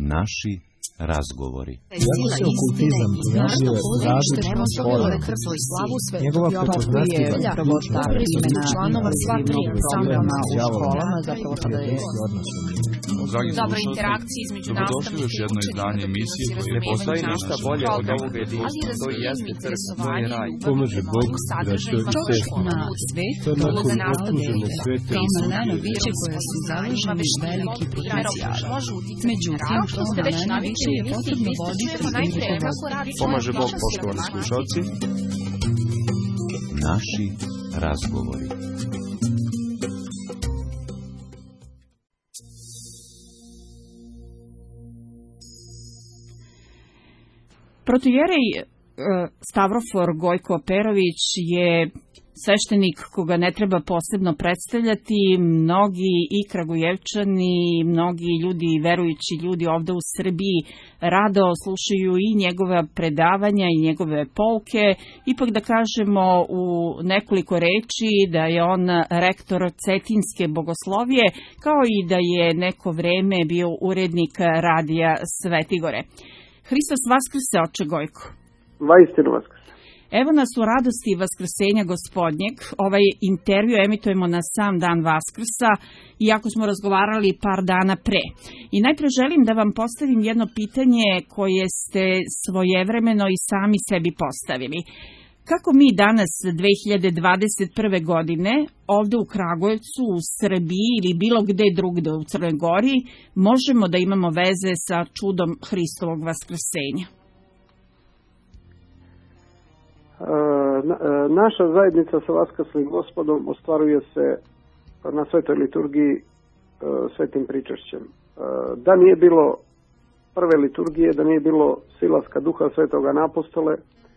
Naši razgovori. Iako se okultizam pojavio u različitim formama, njegova prepoznatljiva primjena članova sva tri programa u školama zapravo sada je odnosno. Dobra interakcija između nastavnika i jedno izdanje emisije koje ne postoji ništa bolje od ovoga jedinstva, to jeste crkva, to je raj. Pomaže Bog da čovjek na svet dolazi okruženo svete i maleno biće koje su založeni veliki potencijal. Međutim, to maleno biće je potrebno voditi i pomaže Bog, poštovani slušalci. Naši razgovori. Protoijerej Stavrofor Gojko Perović je sveštenik koga ne treba posebno predstavljati. Mnogi i Kragujevčani, mnogi ljudi, verujući ljudi ovde u Srbiji rado slušaju i njegova predavanja i njegove pouke. Ipak da kažemo u nekoliko reči da je on rektor Cetinjske bogoslovije, kao i da je neko vreme bio urednik radija Svetigore. Hristos vaskrse, oče Gojko. Vaistinu vaskrse. Evo nas u radosti Vaskrsenja Gospodnjeg. Ovaj intervju emitujemo na sam dan Vaskrsa, iako smo razgovarali par dana pre. I najpre želim da vam postavim jedno pitanje koje ste svojevremeno i sami sebi postavili. Kako mi danas, 2021. godine, ovde u Kragujevcu, u Srbiji ili bilo gde drugde u Crnoj Gori, možemo da imamo veze sa čudom Hristovog vaskrsenja? Naša zajednica sa Vaskrslim Gospodom ostvaruje se na svetoj liturgiji svetim pričašćem. Da nije bilo prve liturgije, da nije bilo silaska duha svetoga na apostole,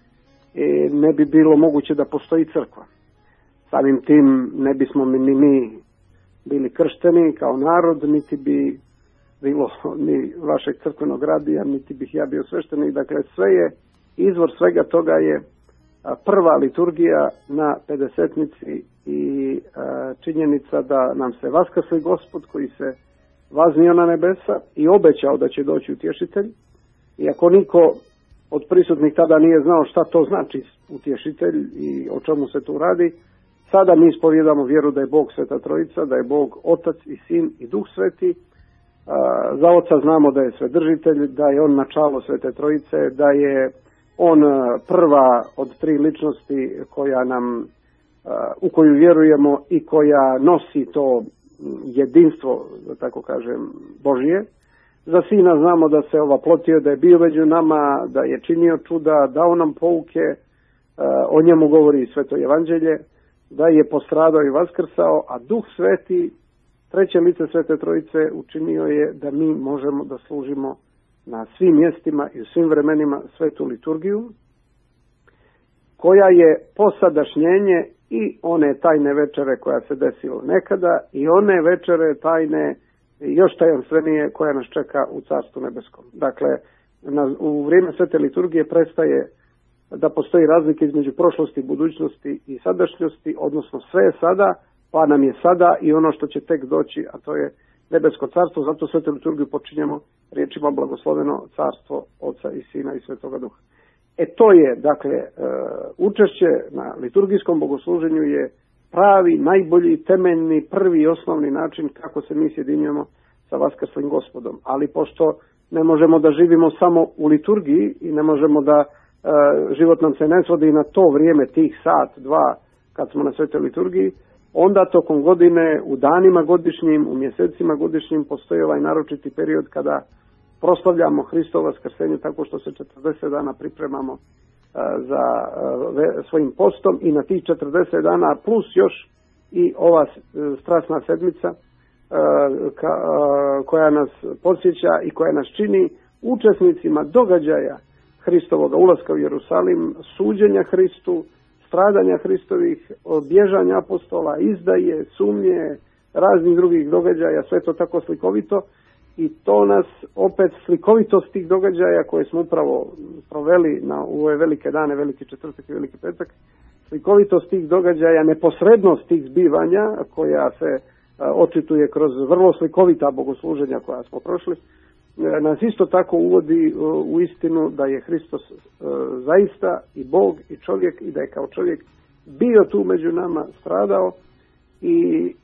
ne bi bilo moguće da postoji crkva. Samim tim ne bismo ni mi bili kršteni kao narod, niti bi bilo ni vašeg crkvenog radija, niti bih ja bio sveštenik. Dakle, sve je, izvor svega toga je prva liturgija na Pedesetnici i činjenica da nam se vaskrsli Gospod koji se vaznio na nebesa i obećao da će doći utješitelj. Iako niko od prisutnih tada nije znao šta to znači utješitelj i o čemu se tu radi, sada mi ispovjedamo vjeru da je Bog Sveta Trojica, da je Bog Otac i Sin i Duh Sveti. Za Oca znamo da je Svedržitelj, da je On načalo Svete Trojice, da je On prva od tri ličnosti koja nam, u koju vjerujemo i koja nosi to jedinstvo, da tako kažem, Božije. Za Sina znamo da se ovaplotio, da je bio među nama, da je činio čuda, dao nam pouke, o njemu govori Sveto Evanđelje, da je postradao i vaskrsao, a Duh Sveti, treće lice Svete Trojice, učinio je da mi možemo da služimo na svim mjestima i u svim vremenima svetu liturgiju, koja je posadašnjenje i one tajne večere koja se desila nekada i one večere tajne još tajanstvenije koja nas čeka u Carstvu nebeskom. Dakle, u vrijeme svete liturgije prestaje da postoji razlika između prošlosti, budućnosti i sadašnjosti, odnosno sve je sada, pa nam je sada i ono što će tek doći, a to je nebesko carstvo, zato svetu liturgiju počinjemo riječima blagosloveno carstvo Oca i Sina i Svetoga Duha. To je, dakle, učešće na liturgijskom bogosluženju je pravi, najbolji, temeljni, prvi i osnovni način kako se mi sjedinjujemo sa Vaskrslim Gospodom. Ali pošto ne možemo da živimo samo u liturgiji i ne možemo da život nam se ne svodi na to vrijeme, tih sat, dva, kad smo na svetoj liturgiji, onda tokom godine, u danima godišnjim, u mjesecima godišnjim, postoji ovaj naročiti period kada proslavljamo Hristovo vaskrsenje tako što se 40 dana pripremamo za svojim postom i na tih 40 dana plus još i ova strasna sedmica koja nas podsjeća i koja nas čini učesnicima događaja Hristovoga ulaska u Jerusalim, suđenja Hristu, stradanja Hristovih, bježanja apostola, izdaje, sumnje, raznih drugih događaja, sve to tako slikovito. I to nas opet slikovitost tih događaja koje smo upravo proveli u ove velike dane, veliki četvrtak i veliki petak, slikovitost tih događaja, neposrednost tih zbivanja koja se očituje kroz vrlo slikovita bogosluženja koja smo prošli, nas isto tako uvodi u istinu da je Hristos zaista i Bog i čovjek i da je kao čovjek bio tu među nama, stradao i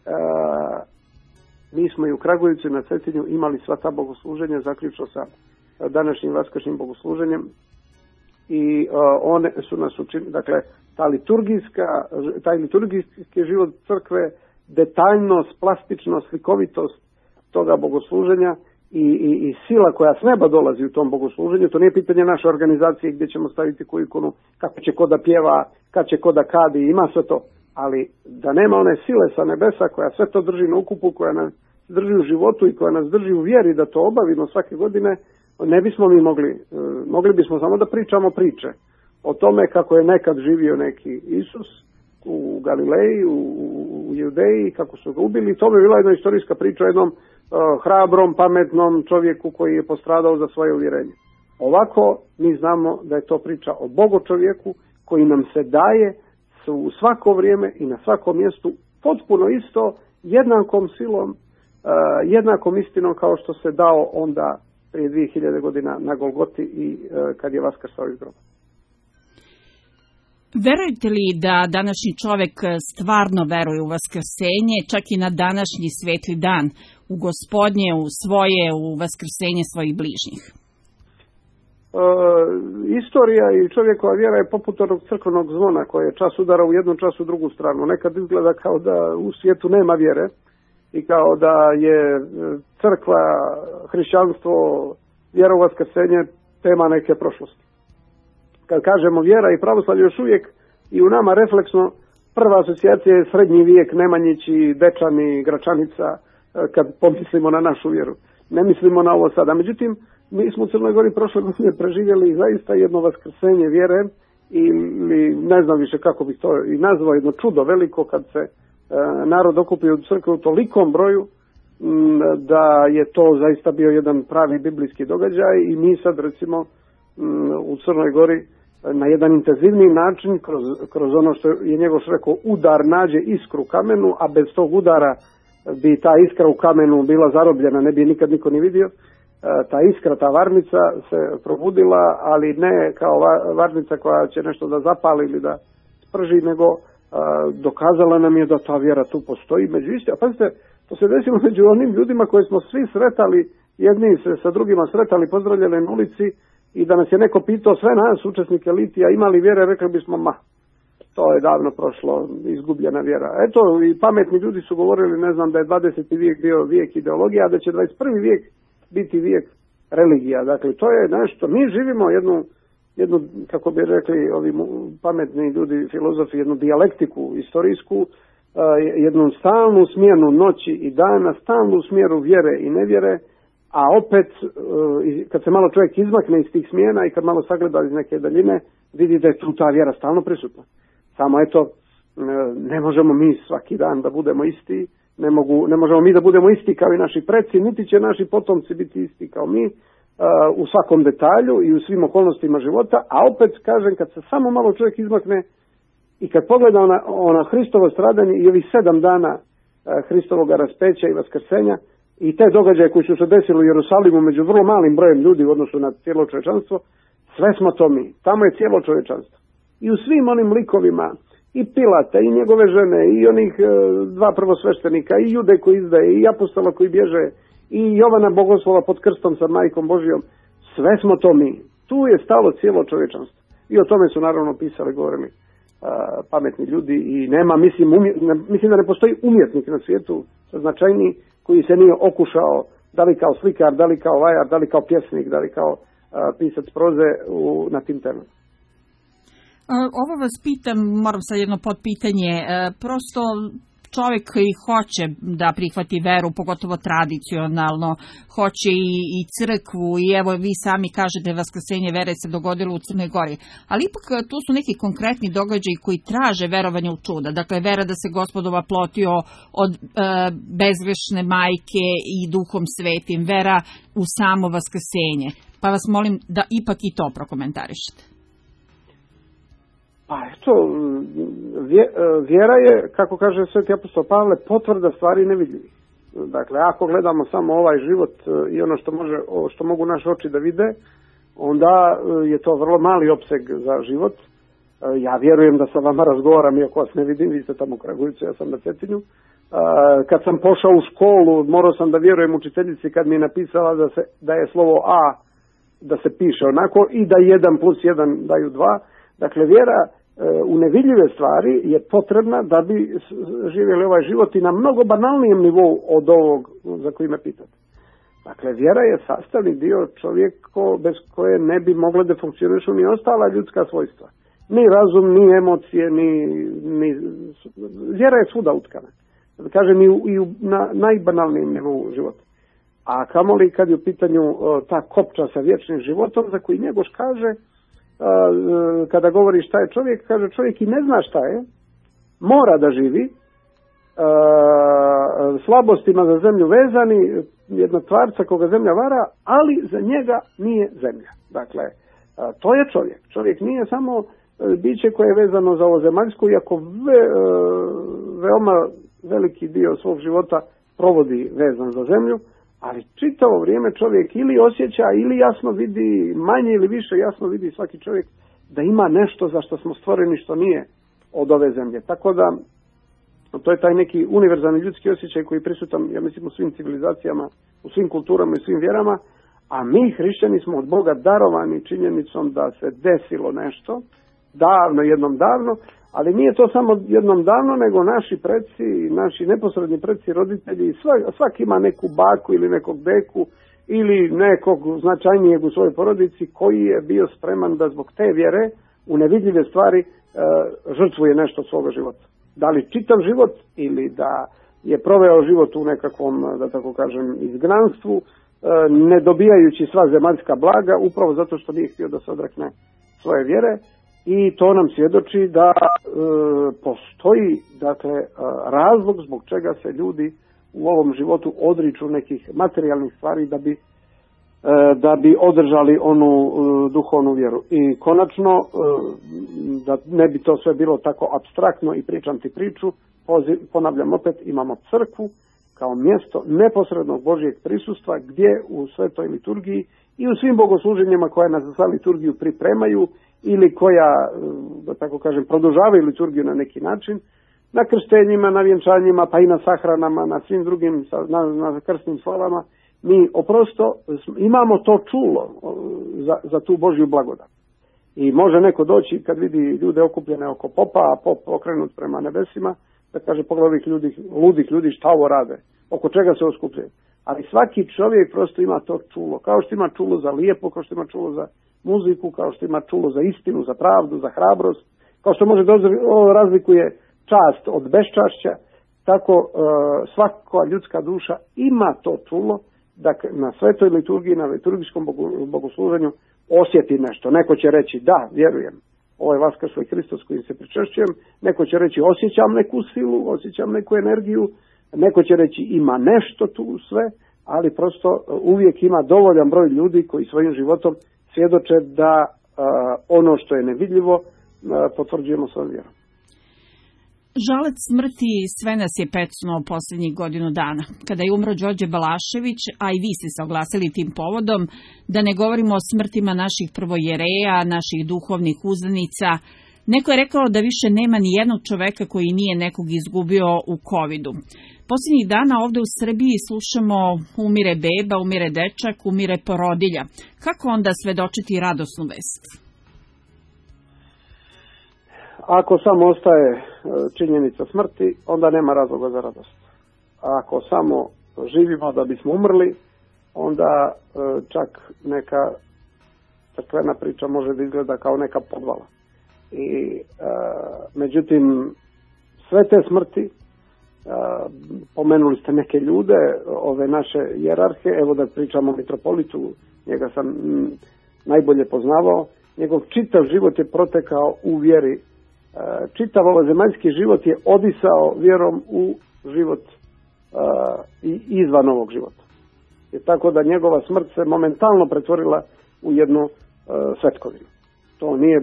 mi smo i u Kragujevcu i na Cetinju imali sva ta bogosluženja, zaključno sa današnjim vaskršnjim bogosluženjem i one su nas učinili, dakle taj liturgijski život crkve, detaljnost, plastičnost, slikovitost toga bogosluženja i sila koja s neba dolazi u tom bogosluženju. To nije pitanje naše organizacije gdje ćemo staviti koju ikonu, kako će ko da pjeva, kad će ko da kadi, ima sve to, ali da nema one sile sa nebesa koja sve to drži na ukupu, koja nas drži u životu i koja nas drži u vjeri da to obavimo svake godine, ne bismo mi mogli bismo samo da pričamo priče o tome kako je nekad živio neki Isus u Galileji, u Judeji, kako su ga ubili. To bi bila jedna istorijska priča o jednom hrabrom, pametnom čovjeku koji je postradao za svoje uvjerenje. Ovako mi znamo da je to priča o Bogu čovjeku koji nam se daje u svako vrijeme i na svakom mjestu potpuno isto, jednakom silom, jednakom istinom kao što se dao onda prije 2000 godina na Golgoti i kad je vaskrsao iz groba. Verujete li da današnji čovjek stvarno veruje u vaskrsenje, čak i na današnji svetli dan, u Gospodnje, u vaskrsenje svojih bližnjih? Istorija i čovjekova vjera je poput onog crkvenog zvona koje čas udara u jednu, čas u drugu stranu. Nekad izgleda kao da u svijetu nema vjere i kao da je crkva, hrišćanstvo, vjera u vaskrsenje tema neke prošlosti. Kad kažemo vjera i pravoslavlje, još uvijek i u nama refleksno prva asocijacija je srednji vijek, Nemanjići, Dečani, Gračanica, kad pomislimo na našu vjeru. Ne mislimo na ovo sada. Međutim, mi smo u Crnoj Gori prošle godine preživjeli zaista jedno vaskrsenje vjere ili ne znam više kako bih to i nazvao, jedno čudo veliko kad se narod okupio u crkvi u tolikom broju da je to zaista bio jedan pravi biblijski događaj i mi sad recimo u Crnoj Gori na jedan intenzivniji način kroz ono što je Njegoš rekao, udar nađe iskru u kamenu, a bez tog udara bi ta iskra u kamenu bila zarobljena, ne bi nikad niko ni vidio. Ta iskra, ta varnica se probudila, ali ne kao varnica koja će nešto da zapali ili da sprži, nego dokazala nam je da ta vjera tu postoji među istima. Pazite, to se desilo među onim ljudima koje smo svi sretali, jedni se sa drugima sretali, pozdravljali na ulici i da nas je neko pitao, sve nas učesnike litija, imali vjere, rekli bismo, to je davno prošlo, izgubljena vjera. Eto, i pametni ljudi su govorili, ne znam, da je 20. vijek bio vijek ideologija, a da će 21. vijek biti vijek religija. Dakle, to je nešto, mi živimo jednu, kako bi rekli ovi pametni ljudi, filozofi, jednu dijalektiku istorijsku, jednu stalnu smjenu noći i dana, stalnu smjeru vjere i nevjere, a opet, kad se malo čovjek izmakne iz tih smjena i kad malo sagleda iz neke daljine, vidi da je tu ta vjera stalno prisutna. Samo eto, ne možemo mi svaki dan da budemo isti, ne možemo mi da budemo isti kao i naši preci, niti će naši potomci biti isti kao mi u svakom detalju i u svim okolnostima života, a opet kažem, kad se samo malo čovjek izmakne i kad pogleda ona Hristovo stradanje i ovih 7 dana Hristovoga raspeća i vaskrsenja i te događaje koji su se desili u Jerusalimu među vrlo malim brojem ljudi u odnosu na cijelo čovječanstvo, sve smo to mi. Tamo je cijelo čovječanstvo. I u svim onim likovima, i Pilata, i njegove žene, i onih 2 prvosveštenika, i Jude koji izdaje, i apostola koji bježe, i Jovana Bogoslova pod krstom sa Majkom Božijom, sve smo to mi. Tu je stalo cijelo čovječanstvo. I o tome su naravno pisali, govorili pametni ljudi i nema, mislim da ne postoji umjetnik na svijetu značajniji koji se nije okušao, da li kao slikar, da li kao vajar, da li kao pjesnik, da li kao pisac proze na tim temama. Ovo vas pitam, moram sad jedno podpitanje, prosto čovjek koji hoće da prihvati veru, pogotovo tradicionalno, hoće i crkvu i evo vi sami kažete vaskrsenje vere se dogodilo u Crnoj Gori, ali ipak tu su neki konkretni događaji koji traže verovanje u čuda, dakle vera da se Gospod oplotio od bezgrešne majke i Duhom Svetim, vera u samo vaskrsenje, pa vas molim da ipak i to prokomentarišete. Pa eto, vjera je, kako kaže sveti apostol Pavle, potvrda stvari nevidljivih. Dakle, ako gledamo samo ovaj život i ono što mogu naše oči da vide, onda je to vrlo mali opseg za život. Ja vjerujem da sa vama razgovaram, iako vas ne vidim, vi ste tamo u Kragujevcu, ja sam na Cetinju. Kad sam pošao u školu, morao sam da vjerujem učiteljici kad mi je napisala da je slovo A, da se piše onako i da 1 plus 1 daju 2. Dakle, vjera u nevidljive stvari je potrebna da bi živjeli ovaj život i na mnogo banalnijem nivou od ovog za koji me pitate. Dakle, vjera je sastavni dio čovjeka bez koje ne bi mogla da funkcionišu ni ostala ljudska svojstva. Ni razum, ni emocije, ni vjera je svuda utkana. Da kažem i na najbanalnijem nivou života. A kamoli kad je u pitanju ta kopča sa vječnim životom, za koji Njegoš kaže, kada govori šta je čovjek, kaže čovjek i ne zna šta je, mora da živi, slabostima za zemlju vezani, jednog tvarca koga zemlja vara, ali za njega nije zemlja. Dakle, to je čovjek. Čovjek nije samo biće koje je vezano za ovo zemaljsko, iako veoma veliki dio svog života provodi vezan za zemlju, ali čitavo vrijeme čovjek ili osjeća ili jasno vidi, manje ili više jasno vidi svaki čovjek da ima nešto za što smo stvoreni što nije od ove zemlje. Tako da to je taj neki univerzalni ljudski osjećaj koji je prisutan, ja mislim, u svim civilizacijama, u svim kulturama i svim vjerama, a mi hrišćani smo od Boga darovani činjenicom da se desilo nešto jednom davno, ali nije to samo jednom davno, nego naši preci, naši neposredni preci, roditelji, svaki ima neku baku ili nekog deku ili nekog značajnijeg u svojoj porodici koji je bio spreman da zbog te vjere u nevidljive stvari žrtvuje nešto svoga života. Da li čitav život ili da je proveo život u nekakvom, da tako kažem, izgnanstvu, ne dobijajući sva zemaljska blaga, upravo zato što nije htio da se odrekne svoje vjere. I to nam svjedoči da postoji, dakle, razlog zbog čega se ljudi u ovom životu odriču nekih materijalnih stvari da bi održali onu duhovnu vjeru. I konačno, da ne bi to sve bilo tako apstraktno i pričam ti priču, ponavljam opet, imamo crkvu kao mjesto neposrednog Božjeg prisustva gdje u svetoj liturgiji i u svim bogosluženjima koja nas za liturgiju pripremaju ili koja, da tako kažem, produžavaju liturgiju na neki način, na krštenjima, na vjenčanjima, pa i na sahranama, na svim drugim, na krstnim slavama, mi oprosto imamo to čulo za tu Božju blagodat. I može neko doći kad vidi ljude okupljene oko popa, a pop okrenut prema nebesima, da kaže pogledaj ovih ludih ljudi šta ovo rade, oko čega se oskupljaju. Ali svaki čovjek prosto ima to čulo, kao što ima čulo za lijepo, kao što ima čulo za muziku, kao što ima čulo za istinu, za pravdu, za hrabrost, kao što može da razlikuje čast od beščašća, tako svaka ljudska duša ima to čulo da na svetoj liturgiji, na liturgijskom bogosluženju osjeti nešto. Neko će reći da, vjerujem, ovo je Vaskrsli Hristos kojim se pričešćujem, neko će reći osjećam neku silu, osjećam neku energiju, neko će reći ima nešto tu sve, ali prosto uvijek ima dovoljan broj ljudi koji svojim životom svjedoče da ono što je nevidljivo potvrđujemo svojom vjerom. Žalet smrti sve nas je pecnuo posljednjih godinu dana. Kada je umro Đorđe Balašević, a i vi ste se oglasili tim povodom, da ne govorimo o smrtima naših prvojereja, naših duhovnih uzdanica, neko je rekao da više nema ni jednog čoveka koji nije nekog izgubio u covidu. Posljednjih dana ovdje u Srbiji slušamo umire beba, umire dečak, umire porodilja. Kako onda svedočiti radosnu vest? Ako samo ostaje činjenica smrti, onda nema razloga za radost. Ako samo živimo da bismo umrli, onda čak neka crkvena priča može da izgleda kao neka podvala. Međutim, sve te smrti, pomenuli ste neke ljude, ove naše hijerarhe, evo da pričamo o mitropolitu, njega sam najbolje poznavao, njegov čitav život je protekao u vjeri. Čitav ovozemaljski život je odisao vjerom u život i izvan ovog života. I tako da njegova smrt se momentalno pretvorila u jednu svetkovinu. To nije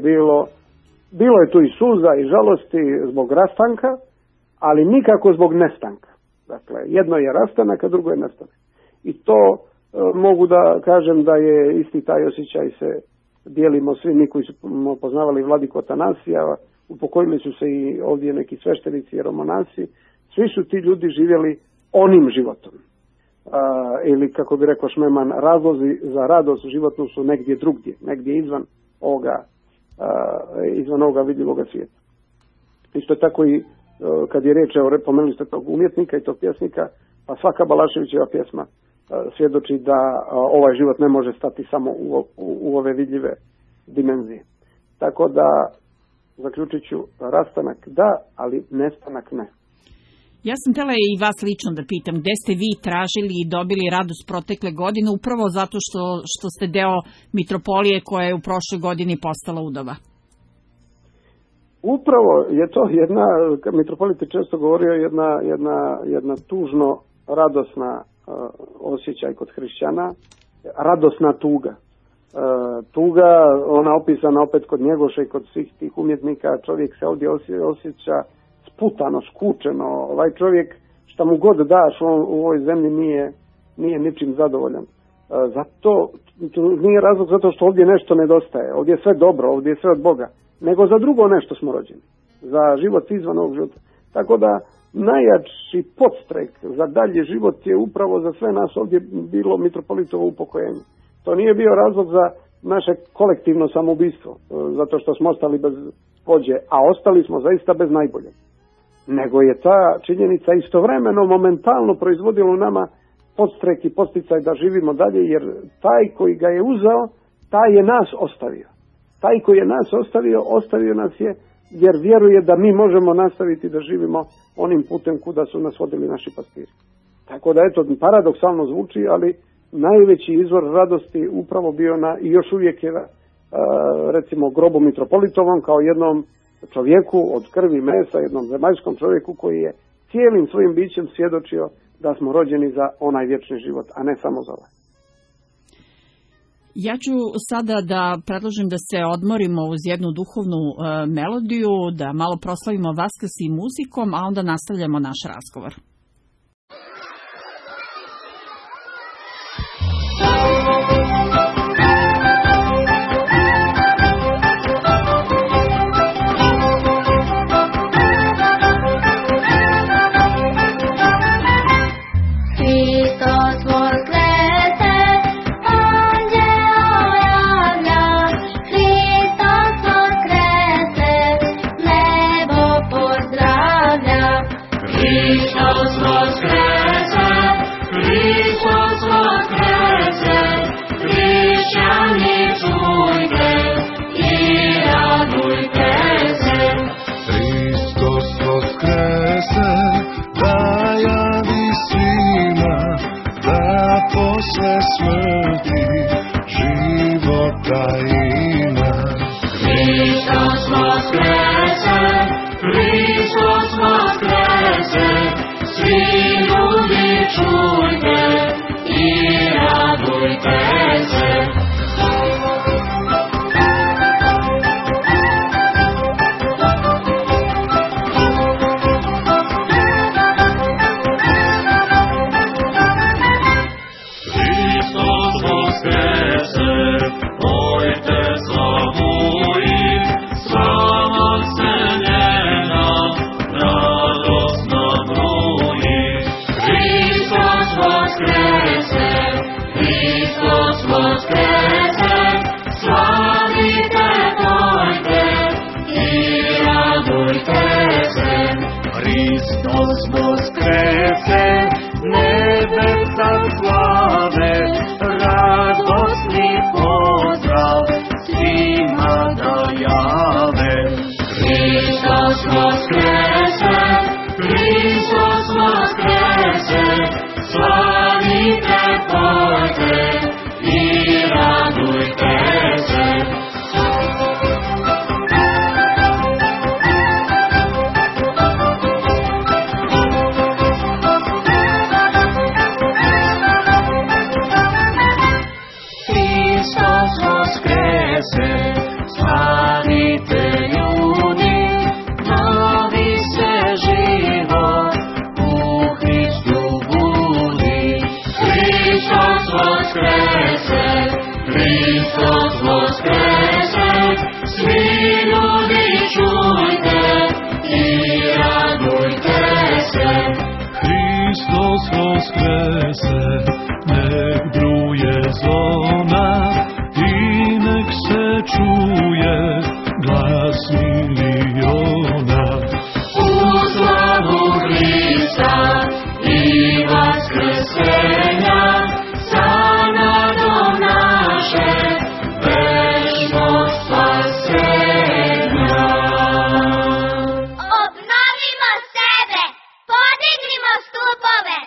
bilo je tu i suza i žalosti zbog rastanka, ali nikako zbog nestanka. Dakle, jedno je rastanak, a drugo je nestanak. I to mogu da kažem da je isti taj osjećaj se dijelimo svi mi koji smo poznavali vladiku Atanasija, upokojili su se i ovdje neki sveštenici i romonasi, svi su ti ljudi živjeli onim životom. Ili kako bi rekao Šmeman, razlozi za radost životnu su negdje drugdje, negdje izvan ovoga vidljivoga svijeta. Isto tako i kad je riječ, pomenuli ste tog umjetnika i tog pjesnika, pa svaka Balaševićeva pjesma svjedoči da ovaj život ne može stati samo u ove vidljive dimenzije. Tako da, zaključit ću, rastanak da, ali nestanak ne. Ja sam htjela i vas lično da pitam, gdje ste vi tražili i dobili radost protekle godine, upravo zato što ste deo mitropolije koja je u prošloj godini postala udova? Upravo je to jedna, mitropolit je često govorio, jedna tužno radosna osjećaj kod hrišćana, radosna tuga. Tuga, ona opisana opet kod Njegoša i kod svih tih umjetnika, čovjek se ovdje osjeća sputano, skučeno, ovaj čovjek šta mu god daš u ovoj zemlji nije ničim zadovoljan. Zato nije razlog zato što ovdje nešto nedostaje, ovdje je sve dobro, ovdje je sve od Boga, nego za drugo nešto smo rođeni, za život izvan ovog života. Tako da najjači podstrek za dalje život je upravo za sve nas ovdje bilo mitropolitovo upokojenje. To nije bio razlog za naše kolektivno samoubistvo, zato što smo ostali bez vođe, a ostali smo zaista bez najbolje. Nego je ta činjenica istovremeno momentalno proizvodila u nama podstrek i posticaj da živimo dalje, jer taj koji ga je uzeo, taj je nas ostavio. Taj koji je nas ostavio nas je jer vjeruje da mi možemo nastaviti da živimo onim putem kuda su nas vodili naši pastiri. Tako da eto, paradoksalno zvuči, ali najveći izvor radosti upravo bio i još uvijek je recimo grobu mitropolitovom kao jednom čovjeku od krvi i mesa, jednom zemaljskom čovjeku koji je cijelim svojim bićem svjedočio da smo rođeni za onaj vječni život, a ne samo za ovaj. Ja ću sada da predložim da se odmorimo uz jednu duhovnu melodiju, da malo proslavimo Vaskrs i muzikom, a onda nastavljamo naš razgovor. Hristos Hristos voskrese, svi ljudi čujte i radujte se. Hristos voskrese, nek bruje zvona i nek se čuje glas miliona. U slavu Hrista i vaskrsenja, sa nadom naše večno spasenja. Obnovimo sebe, podignimo stupove.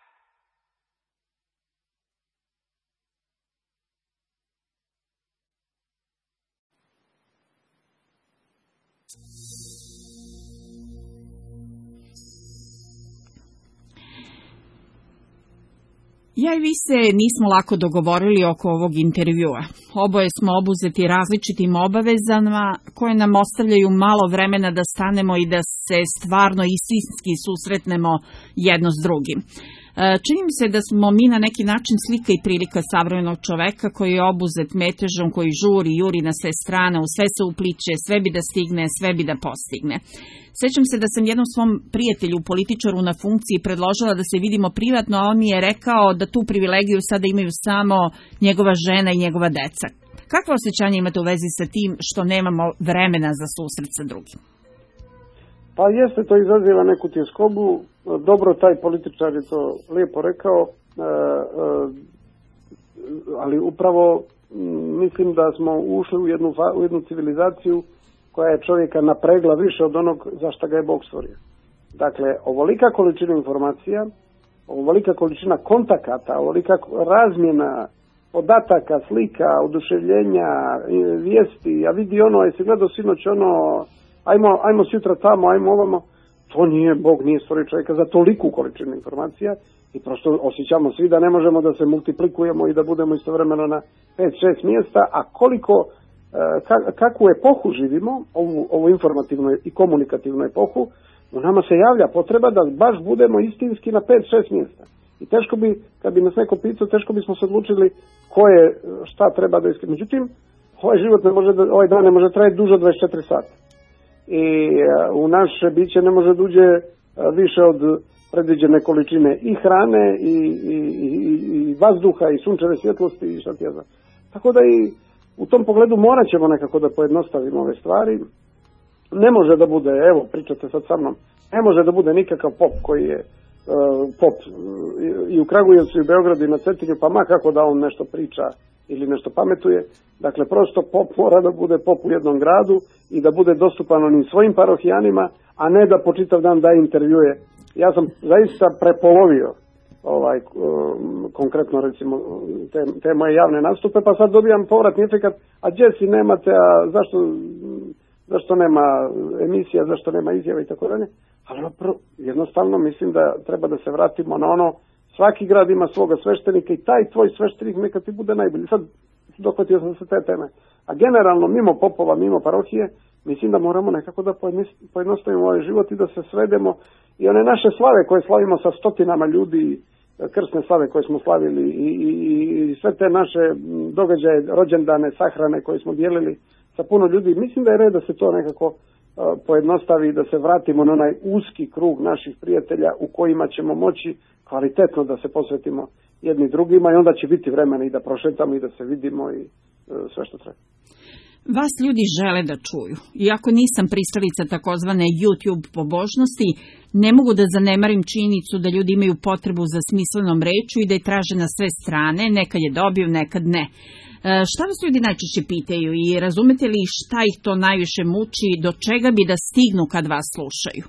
Ja i vi se nismo lako dogovorili oko ovog intervjua. Oboje smo obuzeti različitim obavezama koje nam ostavljaju malo vremena da stanemo i da se stvarno istinski susretnemo jedno s drugim. Čini mi se da smo mi na neki način slika i prilika savremenog čoveka koji je obuzet metežom, koji juri na sve strane, u sve se upliče, sve bi da stigne, sve bi da postigne. Sećam se da sam jednom svom prijatelju, političaru na funkciji, predložila da se vidimo privatno, a on mi je rekao da tu privilegiju sada imaju samo njegova žena i njegova deca. Kakvo osjećanje imate u vezi sa tim što nemamo vremena za susret sa drugim? Pa jeste, to izaziva neku tjeskobu. Dobro, taj političar je to lijepo rekao, ali upravo mislim da smo ušli u jednu civilizaciju koja je čovjeka napregla više od onog za što ga je Bog stvorio. Dakle, ovolika količina informacija, ovolika količina kontakata, ovolika razmjena podataka, slika, oduševljenja, vijesti, a vidi ono, jesi gledao sinoć ono, ajmo sutra tamo, ajmo ovamo, to Bog nije stvorio čovjeka za toliku količinu informacija i prosto osjećamo svi da ne možemo da se multiplikujemo i da budemo istovremeno na 5-6 mjesta, a kakvu epohu živimo, ovu informativnu i komunikativnu epohu, u nama se javlja potreba da baš budemo istinski na 5-6 mjesta. I teško bi, kad bi nas neko pitao, teško bismo se odlučili šta treba da iskrije. Međutim, ovaj dan ne može trajati duže od 24 sata. I u naše biće ne može da uđe više od predviđene količine i hrane i vazduha i sunčeve svjetlosti i šta ti ja znam. Tako da i u tom pogledu morat ćemo nekako da pojednostavimo ove stvari. Ne može da bude, evo pričate sad sa mnom, ne može da bude nikakav pop koji je pop i u Kragujevcu i u Beogradu i na Cetinju, pa ma kako da on nešto priča ili nešto pametuje. Dakle, prosto pop mora da bude pop u jednom gradu i da bude dostupan onim svojim parohijanima, a ne da po čitav dan daje intervjue. Ja sam zaista prepolovio konkretno recimo te moje javne nastupe, pa sad dobijam povratni efekat, a gdje si nemate, a zašto nema emisija, zašto nema izjava i tako dalje. Ali jednostavno mislim da treba da se vratimo na ono, svaki grad ima svoga sveštenika i taj tvoj sveštenik neka ti bude najbolji. Sad dohvatio sam se te teme. A generalno, mimo popova, mimo parohije, mislim da moramo nekako da pojednostavimo ovaj život i da se svedemo i one naše slave koje slavimo sa stotinama ljudi, krsne slave koje smo slavili i sve te naše događaje, rođendane, sahrane koje smo dijelili sa puno ljudi. Mislim da je red da se to nekako pojednostavi i da se vratimo na onaj uski krug naših prijatelja u kojima ćemo moći kvalitetno da se posvetimo jedni drugima i onda će biti vremena i da prošetamo i da se vidimo i sve što treba. Vas ljudi žele da čuju. Iako nisam pristalica takozvane YouTube pobožnosti, ne mogu da zanemarim činjenicu da ljudi imaju potrebu za smislenom rečju i da je traže na sve strane, nekad je dobiju, nekad ne. Šta vas ljudi najčešće pitaju i razumete li šta ih to najviše muči, do čega bi da stignu kad vas slušaju?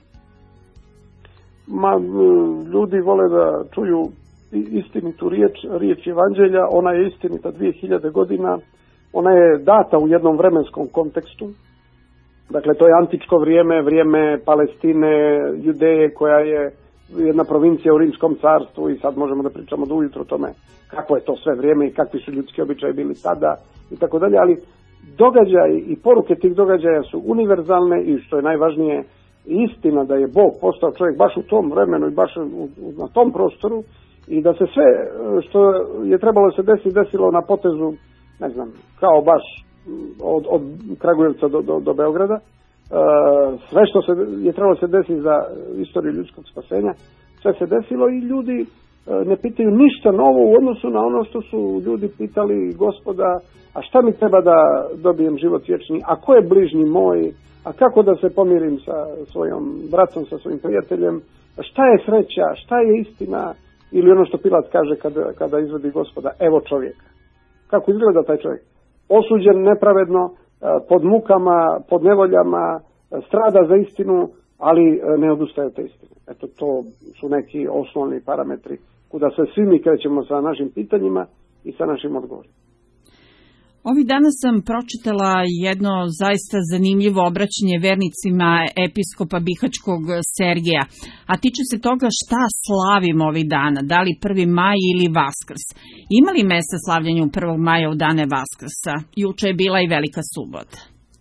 Ljudi vole da čuju istinitu riječ evanđelja, ona je istinita 2000 godina, ona je data u jednom vremenskom kontekstu. Dakle, to je antičko vrijeme Palestine, Judeje, koja je jedna provincija u Rimskom carstvu i sad možemo da pričamo do ujutro o tome kako je to sve vrijeme i kakvi su ljudski običaji bili tada i tako dalje, ali događaji i poruke tih događaja su univerzalne i što je najvažnije, istina da je Bog postao čovjek baš u tom vremenu i baš na tom prostoru i da se sve što je trebalo se desilo na potezu ne znam, kao baš od Kragujevca do Beograda. Sve što je trebalo se desiti za istoriju ljudskog spasenja, sve se desilo i ljudi ne pitaju ništa novo u odnosu na ono što su ljudi pitali Gospoda, a šta mi treba da dobijem život vječni, a ko je bližnji moj, a kako da se pomirim sa svojom bratom, sa svojim prijateljem, šta je sreća, šta je istina, ili ono što Pilat kaže kada izvodi Gospoda, evo čovjeka. Kako izgleda taj čovjek? Osuđen nepravedno, pod mukama, pod nevoljama, strada za istinu, ali ne odustaje od te istine. Eto, to su neki osnovni parametri kuda se svi mi krećemo sa našim pitanjima i sa našim odgovorima. Ovih dana sam pročitala jedno zaista zanimljivo obraćanje vernicima episkopa Bihaćkog Sergeja, a tiče se toga šta slavimo ovih dana, da li 1. maj ili Vaskrs. Ima li mesta slavljanju 1. maja u dane Vaskrsa? Juče je bila i Velika subota.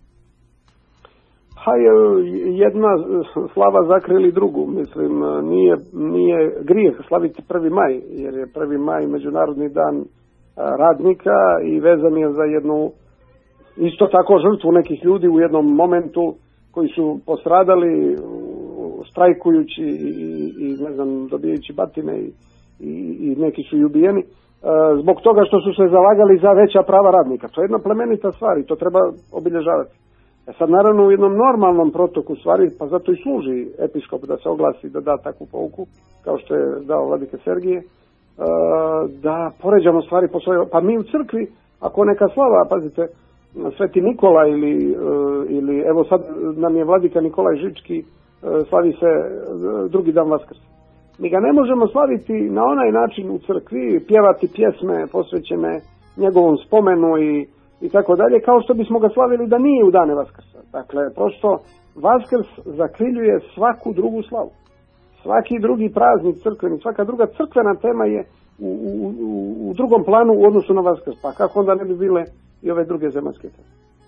Jedna slava zakrili drugu, mislim, nije grijeh slaviti 1. maj, jer je 1. maj međunarodni dan radnika i vezan je za jednu isto tako žrtvu nekih ljudi u jednom momentu koji su postradali štrajkujući i ne znam, dobijajući batine i neki su i ubijeni zbog toga što su se zalagali za veća prava radnika. To je jedna plemenita stvar i to treba obilježavati. Sad naravno u jednom normalnom protoku stvari, pa zato i služi episkop da se oglasi, da da takvu pouku, kao što je dao vladike Sergije, da poređamo stvari po svojoj. Pa mi u crkvi, ako neka slava, pazite, Sveti Nikola ili evo sad nam je vladika Nikolaj Žički, slavi se drugi dan Vaskrsa. Mi ga ne možemo slaviti na onaj način u crkvi, pjevati pjesme posvećene njegovom spomenu i tako dalje, kao što bismo ga slavili da nije u dane Vaskrsa. Dakle, prosto Vaskrs zakriljuje svaku drugu slavu. Svaki drugi praznik crkveni, svaka druga crkvena tema je u drugom planu u odnosu na Vaskrs. Pa kako onda ne bi bile i ove druge zemaljske teme?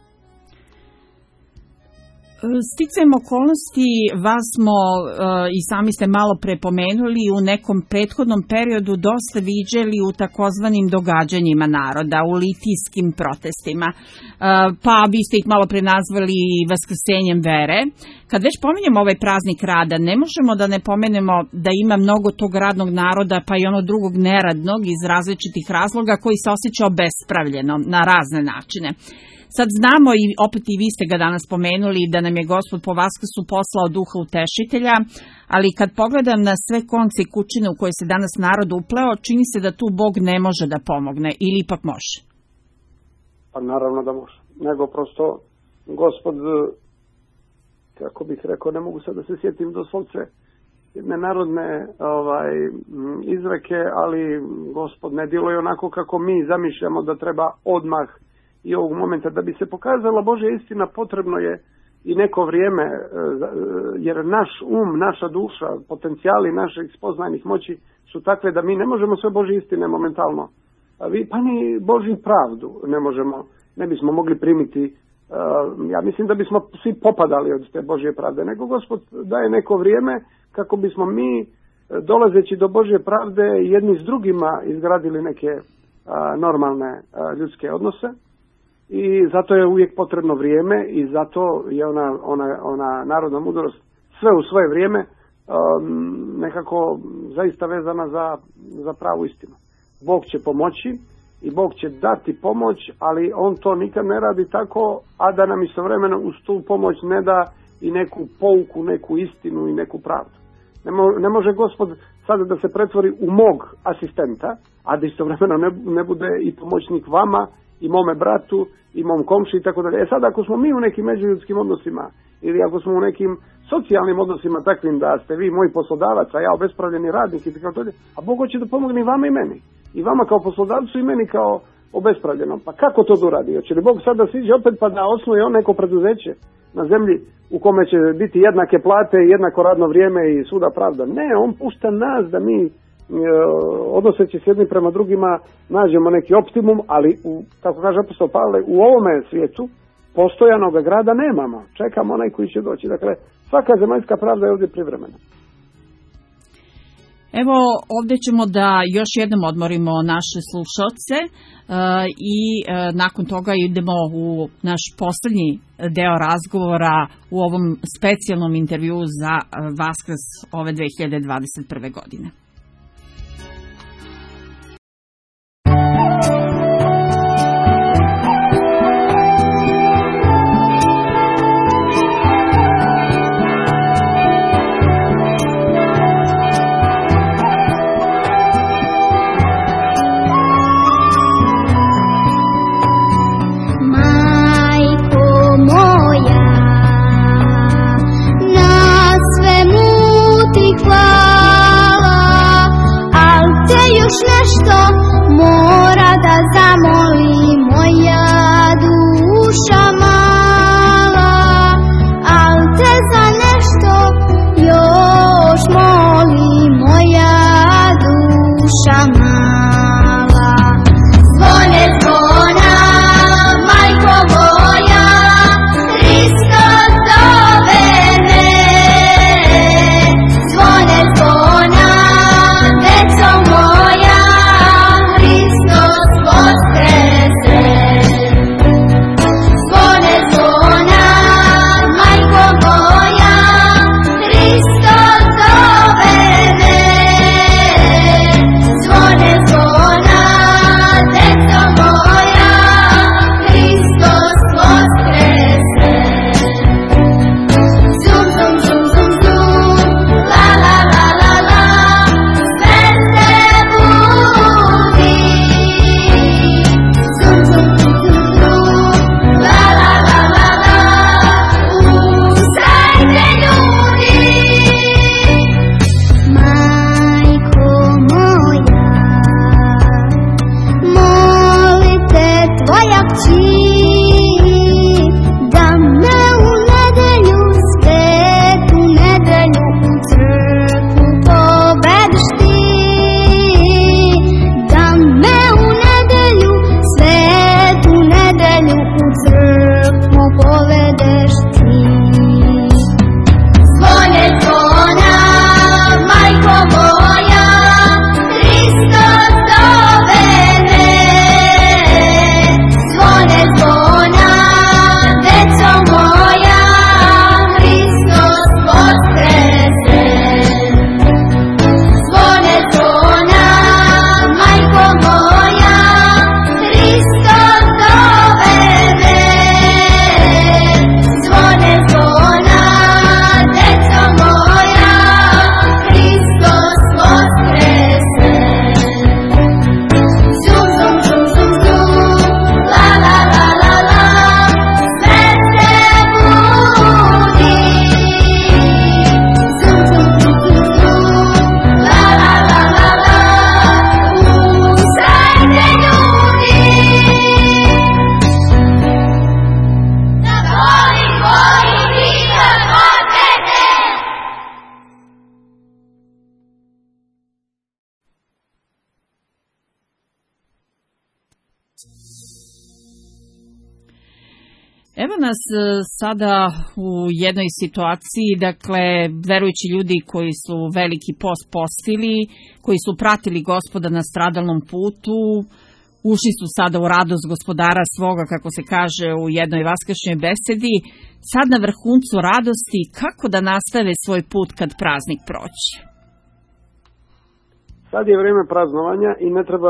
Sticajem okolnosti, vas smo i sami ste malo prepomenuli u nekom prethodnom periodu dosta viđali u takozvanim događanjima naroda, u litijskim protestima, pa vi ste ih malo prenazvali vaskrsenjem vere. Kad već pominjemo ovaj praznik rada, ne možemo da ne pomenemo da ima mnogo tog radnog naroda, pa i ono drugog neradnog iz različitih razloga koji se osjeća obespravljeno na razne načine. Sad znamo i opet i vi ste ga danas pomenuli da nam je Gospod po Vaskrsu poslao duha utešitelja, ali kad pogledam na sve konce i kućine u koje se danas narod upleo, čini se da tu Bog ne može da pomogne ili ipak može? Pa naravno da može, nego prosto Gospod, kako bih rekao, ne mogu sad da se sjetim doslovce jedne narodne izreke, ali Gospod ne djeluje onako kako mi zamišljamo da treba odmah i ovog momenta. Da bi se pokazala Božja istina potrebno je i neko vrijeme, jer naš naša duša, potencijali naših spoznajnih moći su takve da mi ne možemo sve Božje istine momentalno, pa ni Božju pravdu ne bismo mogli primiti. Ja mislim da bismo svi popadali od te Božje pravde, nego Gospod daje neko vrijeme kako bismo mi, dolazeći do Božje pravde, jedni s drugima izgradili neke normalne ljudske odnose. I zato je uvijek potrebno vrijeme i zato je ona narodna mudrost sve u svoje vrijeme nekako zaista vezana za pravu istinu. Bog će pomoći i Bog će dati pomoć, ali on to nikad ne radi tako, a da nam istovremeno uz tu pomoć ne da i neku pouku, neku istinu i neku pravdu. Ne može Gospod sada da se pretvori u mog asistenta, a da istovremeno ne bude i pomoćnik vama i mome bratu i mom komši i tako dalje. Sad ako smo mi u nekim međuljudskim odnosima ili ako smo u nekim socijalnim odnosima takvim da ste vi moj poslodavac, a ja obespravljeni radnik i tako dalje, a Bog hoće da pomogne i vama i meni. I vama kao poslodavcu i meni kao obespravljenom. Pa kako to da uradi? Hoće li Bog sad da siđe opet pa da osnuje on neko preduzeće na zemlji u kome će biti jednake plate i jednako radno vrijeme i svuda pravda? Ne, on pušta nas da mi odnoseći s jednim prema drugima nađemo neki optimum, ali kako kaže apostol Pavle, u ovome svijetu postojanog grada nemamo. Čekamo onaj koji će doći. Dakle, svaka zemaljska pravda je ovdje privremena. Evo, ovdje ćemo da još jednom odmorimo naše slušalce i nakon toga idemo u naš posljednji deo razgovora u ovom specijalnom intervjuu za Vaskrs ove 2021. godine. Evo nas sada u jednoj situaciji, dakle, verujući ljudi koji su veliki post postili, koji su pratili Gospoda na stradalnom putu, ušli su sada u radost gospodara svoga, kako se kaže u jednoj vaskršnjoj besedi, sad na vrhuncu radosti, kako da nastave svoj put kad praznik proći? Sad je vrijeme praznovanja i ne treba,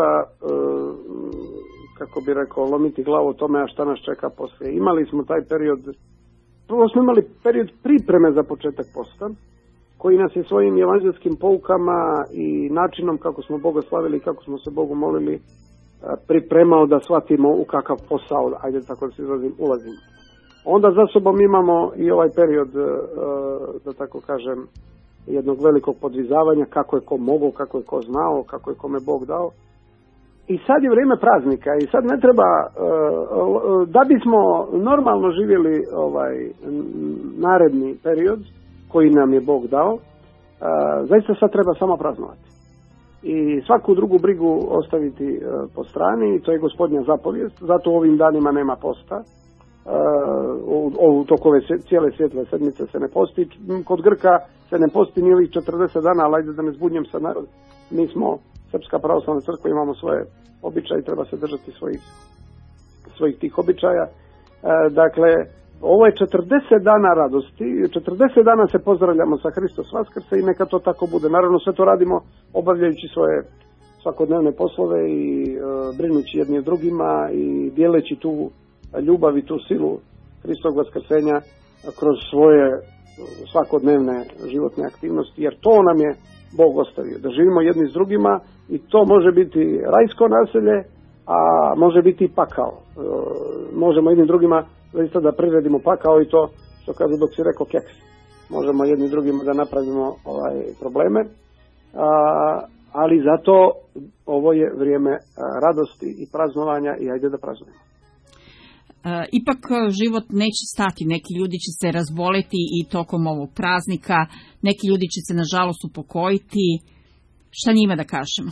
kako bi rekao, lomiti glavu o tome, a šta nas čeka poslije. Imali smo taj period, prvo smo imali period pripreme za početak posta, koji nas je svojim evanđelskim poukama i načinom kako smo Boga slavili i kako smo se Bogu molili pripremao da shvatimo u kakav posao, ajde tako da se izrazim, ulazimo. Onda za sobom imamo i ovaj period, da tako kažem, jednog velikog podvizavanja, kako je ko mogao, kako je ko znao, kako je kome Bog dao. I sad je vrijeme praznika i sad ne treba, da bismo normalno živjeli naredni period koji nam je Bog dao, zaista sad treba samo praznovati. I svaku drugu brigu ostaviti po strani, to je Gospodnja zapovijest, zato u ovim danima nema posta. toku ove cijele svjetle sedmice se ne posti. Kod Grka se ne posti ni ovih 40 dana, ali ajde da ne zbunjem sa narod. Mi smo Srpska pravoslavna crkva, imamo svoje običaje i treba se držati svojih tih običaja. Dakle, ovo je 40 dana radosti, 40 dana se pozdravljamo sa Hristos Vaskrse i neka to tako bude. Naravno, sve to radimo obavljajući svoje svakodnevne poslove i brinući jedni o drugima i dijeleći tu ljubav i tu silu Hristovog vaskrsenja kroz svoje svakodnevne životne aktivnosti, jer to nam je Bog ostavio, da živimo jedni s drugima i to može biti rajsko naselje, a može biti i pakao. Možemo jednim drugima zaista da priredimo pakao i to, što kaže dok si rekao, keks. Možemo jednim drugima da napravimo probleme, ali zato ovo je vrijeme radosti i praznovanja i ajde da praznujemo. Ipak život neće stati, neki ljudi će se razboleti i tokom ovog praznika, neki ljudi će se nažalost upokojiti. Šta njima da kažemo?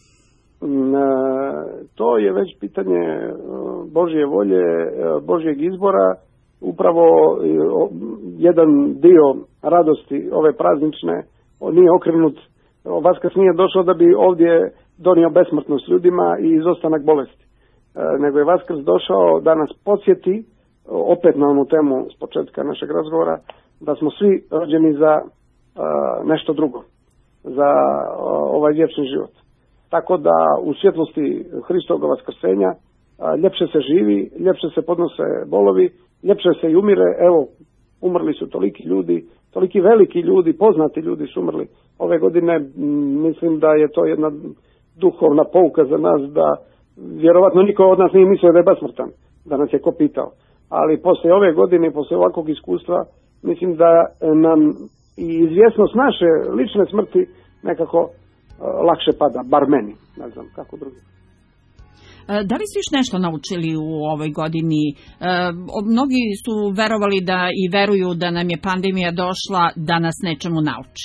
To je već pitanje Božje volje, Božjeg izbora. Upravo jedan dio radosti ove praznične nije okrenut. Vaskrs nije došao da bi ovdje donio besmrtnost ljudima i izostanak bolesti, nego je Vaskrs došao da nas podsjeti, opet na onu temu s početka našeg razgovora, da smo svi rođeni za nešto drugo, za ovaj vječni život. Tako da u svjetlosti Hristovog vaskrsenja ljepše se živi, ljepše se podnose bolovi, ljepše se i umire. Evo, umrli su toliki ljudi, toliki veliki ljudi, poznati ljudi su umrli ove godine. Mislim da je to jedna duhovna pouka za nas, da vjerovatno niko od nas nije mislio da je besmrtan, da nas je ko pitao. Ali poslije ove godine, poslije ovakvog iskustva, mislim da nam i izvjesnost naše lične smrti nekako lakše pada, bar meni, ne znam kako drugi. Da li ste još nešto naučili u ovoj godini? Mnogi su verovali da i veruju da nam je pandemija došla da nas nečemu nauči.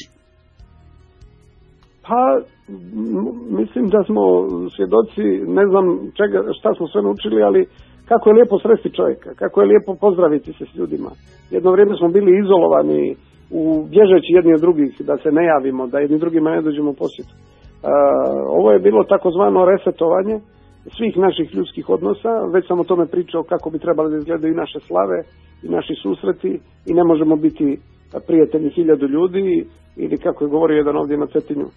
Pa, mislim da smo svjedoci, ne znam šta smo sve naučili, ali kako je lijepo sresti čovjeka, kako je lijepo pozdraviti se s ljudima. Jedno vrijeme smo bili izolovani, bježeći jedni od drugih, da se ne javimo, da jedni drugima ne dođemo u posjetu. Ovo je bilo takozvano resetovanje svih naših ljudskih odnosa. Već sam o tome pričao kako bi trebali da izgledaju i naše slave i naši susreti i ne možemo biti prijatelji 1000 ljudi ili kako je govorio jedan ovdje na Cetinju,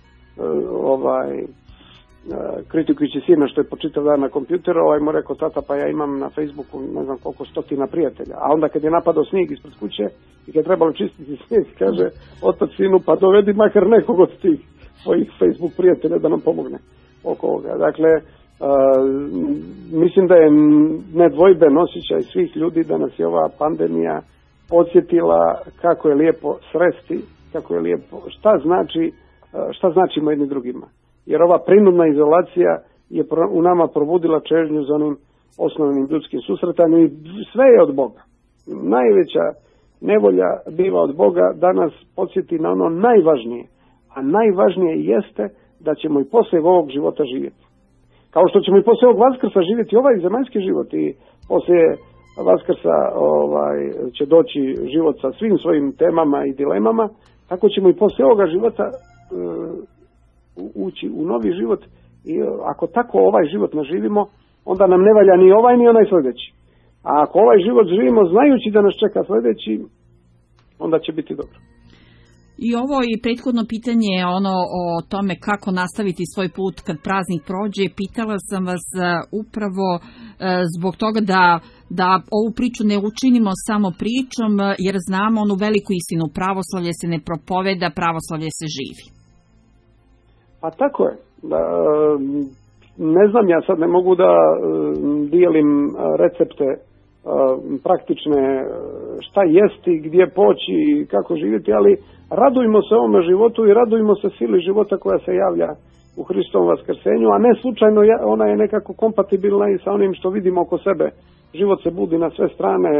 kritikujući sina što je počitav dan na kompjuteru, mu rekao: tata, pa ja imam na Facebooku ne znam koliko stotina prijatelja. A onda kad je napadao snijeg ispred kuće i kad je trebalo čistiti snijeg, kaže otac sinu: pa dovedi makar nekog od tih svojih Facebook prijatelja da nam pomogne oko ovoga. Dakle, mislim da je nedvojben osjećaj svih ljudi da nas je ova pandemija podsjetila kako je lijepo sresti, kako je lijepo, šta značimo jedni drugima. Jer ova prinudna izolacija je u nama probudila čežnju za onim osnovnim ljudskim susretanjem i sve je od Boga. Najveća nevolja biva od Boga da nas podsjeti na ono najvažnije, a najvažnije jeste da ćemo i poslije ovog života živjeti. Kao što ćemo i poslije ovog Vaskrsa živjeti ovaj zemaljski život i poslije Vaskrsa će doći život sa svim svojim temama i dilemama, tako ćemo i poslije ovoga života ući u novi život i ako tako ovaj život naživimo, onda nam ne valja ni ovaj ni onaj sljedeći. A ako ovaj život živimo znajući da nas čeka sljedeći, onda će biti dobro. I ovo i prethodno pitanje je ono o tome kako nastaviti svoj put kad praznik prođe. Pitala sam vas upravo zbog toga da ovu priču ne učinimo samo pričom, jer znamo onu veliku istinu: pravoslavlje se ne propoveda, pravoslavlje se živi. Pa tako je. Ne znam, ja sad ne mogu da dijelim recepte praktične šta jesti, gdje poći i kako živjeti, ali radujmo se ovome životu i radujmo se sili života koja se javlja u Hristovom vaskrsenju, a ne slučajno ona je nekako kompatibilna i sa onim što vidimo oko sebe. Život se budi na sve strane,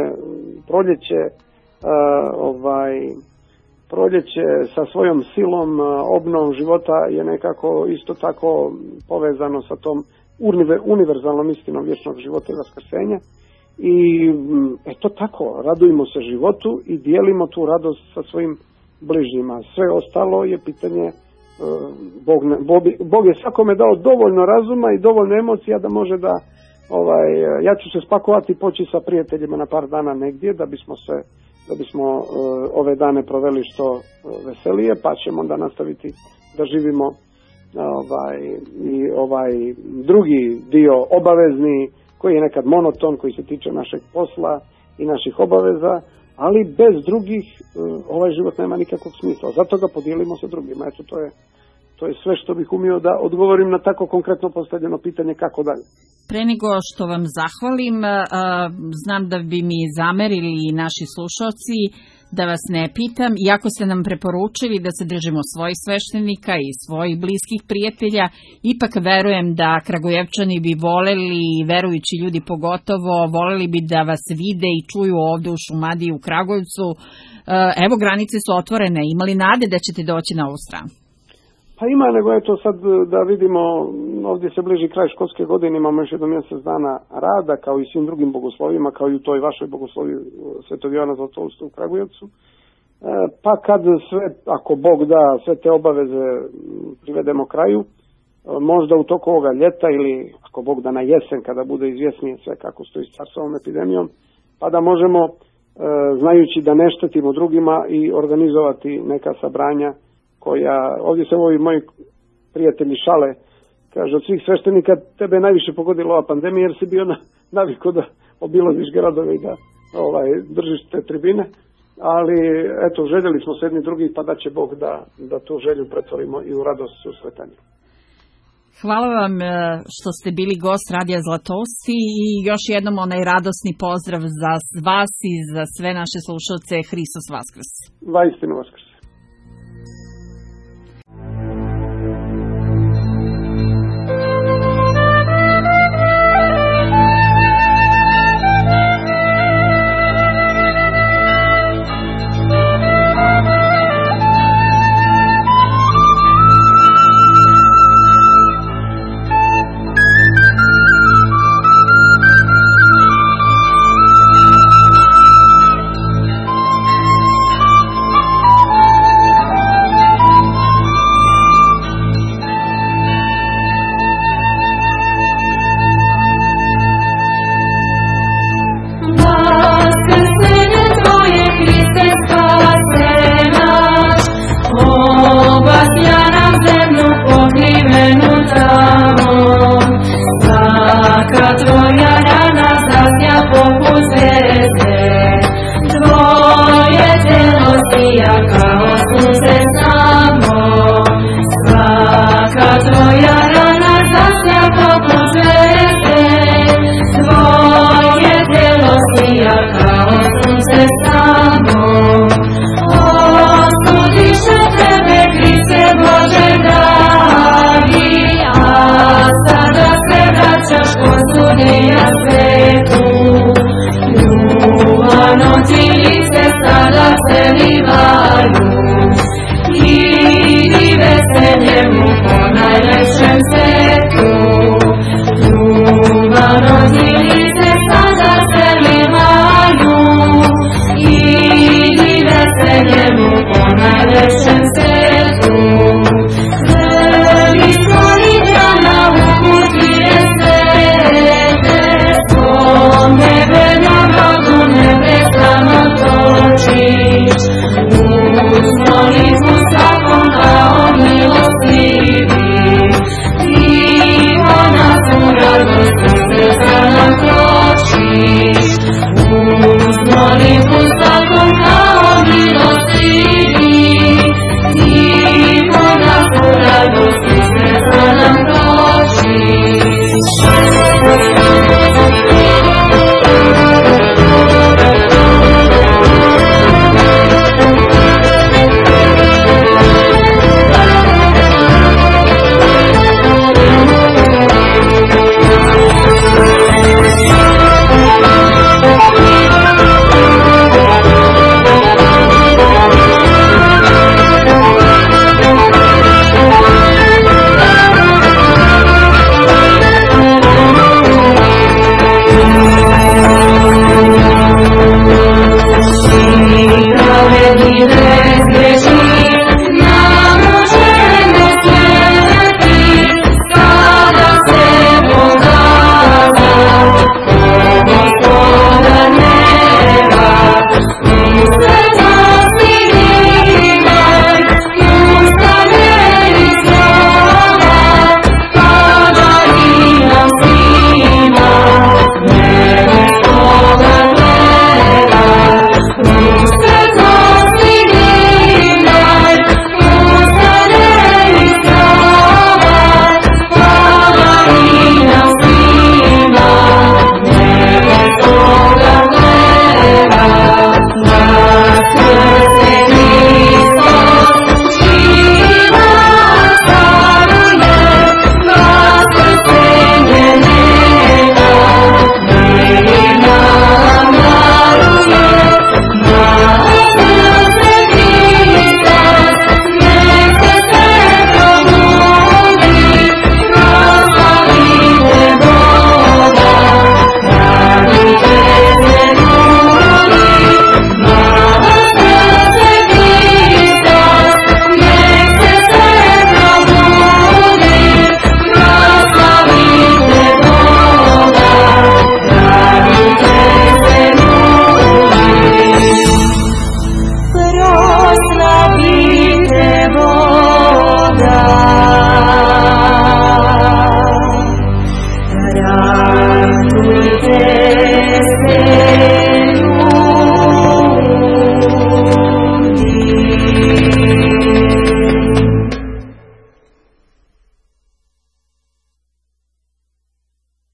proljeće sa svojom silom, obnovom života je nekako isto tako povezano sa tom univerzalnom istinom vječnog života i vaskrsenja. i eto tako, radujemo se životu i dijelimo tu radost sa svojim bližnjima. Sve ostalo je pitanje, Bog je svakome dao dovoljno razuma i dovoljno emocija da može da, ja ću se spakovati i poći sa prijateljima na par dana negdje da bismo ove dane proveli što veselije, pa ćemo onda nastaviti da živimo i drugi dio obavezni, koji je nekad monoton, koji se tiče našeg posla i naših obaveza, ali bez drugih ovaj život nema nikakvog smisla. Zato ga podijelimo sa drugima. Eto, to je sve što bih umio da odgovorim na tako konkretno postavljeno pitanje kako dalje. Pre nego što vam zahvalim, znam da bi mi zamerili naši slušalci da vas ne pitam, iako ste nam preporučili da se držimo svojih sveštenika i svojih bliskih prijatelja, ipak verujem da Kragujevčani bi voleli, verujući ljudi pogotovo, voleli bi da vas vide i čuju ovde u Šumadiji u Kragujevcu. Evo, granice su otvorene, imali nade da ćete doći na ovu stranu? Pa ima, nego eto sad da vidimo, ovdje se bliži kraj školske godine, imamo još 1 mjesec dana rada, kao i svim drugim bogoslovima, kao i u toj vašoj bogoslovi Svetog Jovana Zlatousta u Kragujevcu. Pa kad sve, ako Bog da, sve te obaveze privedemo kraju, možda u toku ovoga ljeta ili ako Bog da na jesen, kada bude izvjesnije sve kako stoji s carsovom epidemijom, pa da možemo, znajući da ne štetimo drugima, i organizovati neka sabranja ovdje se ovi moji prijatelji šale, kaže, od svih sveštenika tebe je najviše pogodila ova pandemija jer si bio naviku da obilaziš gradove i da držiš te tribine, ali eto, željeli smo s jedni drugih, pa da će Bog da tu želju pretvorimo i u radost susretanja. Hvala vam što ste bili gost Radija Zlatousti i još jednom onaj radosni pozdrav za vas i za sve naše slušalce. Hristos Vaskrs. Vaistinu Vaskrs.